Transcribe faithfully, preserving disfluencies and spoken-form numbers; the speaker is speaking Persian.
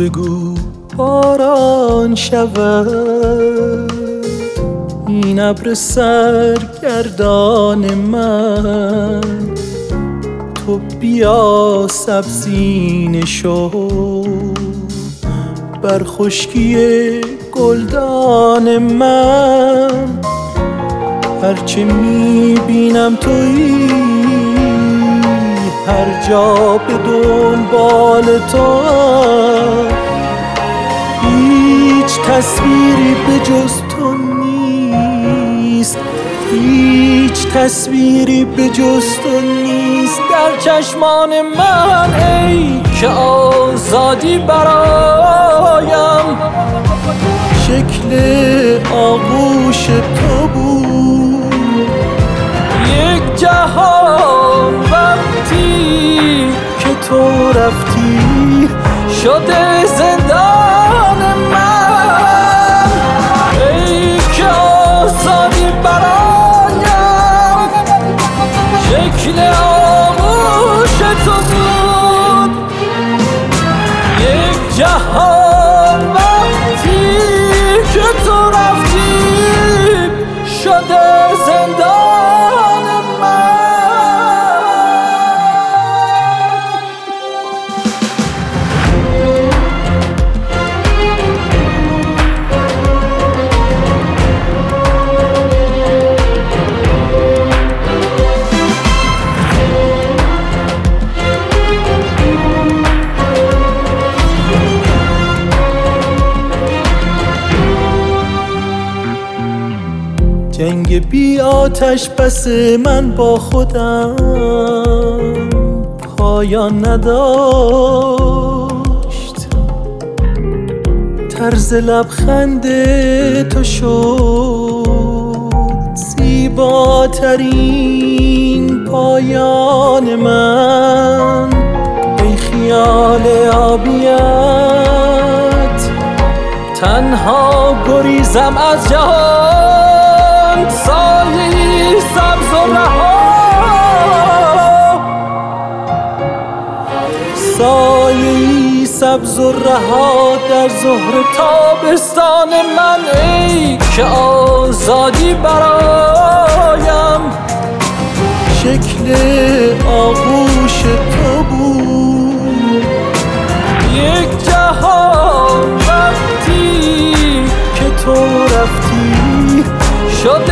بگو باران شود این ابر سرگردان من، تو بیا سبزینه شو بر خشکی گلدان من. هرچه میبینم تویی، هر جا به دنبال تو، هیچ تصویری به جز تو نیست، هیچ تصویری به جز تو نیست در چشمان من. ای که آزادی برایم شکل آغوش تو بود، یک جهان وقتی که تو رفتی شده زندان من. ای که آزادی برایم شکل آغوش تو بود، یک جهان وقتی که تو رفتی شده زندان من. جنگ بی آتش بس من با خودم پایان نداشت، طرز لبخند تو شد زیباترین پایان من. ای خیال آبیت تنها گریزم از جهان، سایه‌ای سبز و رها، سایه‌ای سبز و رها در ظهر تابستان من. ای که آزادی برایم شکل آغوش تو بود، یک جهان وقتی که تو رفتی شده